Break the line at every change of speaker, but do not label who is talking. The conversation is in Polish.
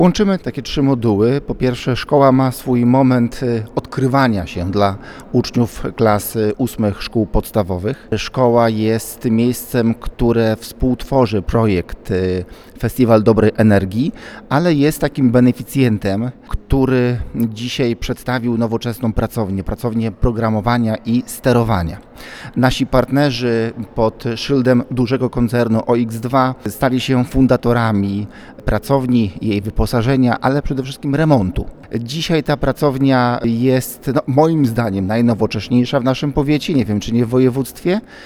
Łączymy takie trzy moduły. Po pierwsze, szkoła ma swój moment odkrywania się dla uczniów klas 8 szkół podstawowych. Szkoła jest miejscem, które współtworzy projekt Festiwal Dobrej Energii, ale jest takim beneficjentem, który dzisiaj przedstawił nowoczesną pracownię programowania i sterowania. Nasi partnerzy pod szyldem dużego koncernu OX2 stali się fundatorami pracowni, jej wyposażenia, ale przede wszystkim remontu. Dzisiaj ta pracownia jest moim zdaniem najnowocześniejsza w naszym powiecie, nie wiem czy nie w województwie,